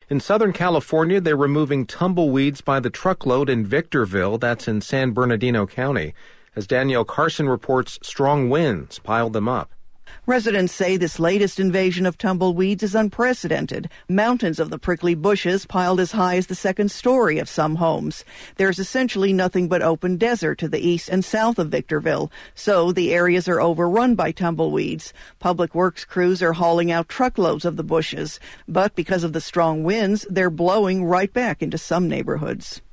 In Southern California, they're removing tumbleweeds by the truckload in Victorville. That's in San Bernardino County. As Danielle Carson reports, strong winds piled them up. Residents say this latest invasion of tumbleweeds is unprecedented. Mountains of the prickly bushes piled as high as the second story of some homes. There's essentially nothing but open desert to the east and south of Victorville, so the areas are overrun by tumbleweeds. Public Works crews are hauling out truckloads of the bushes, but because of the strong winds, they're blowing right back into some neighborhoods.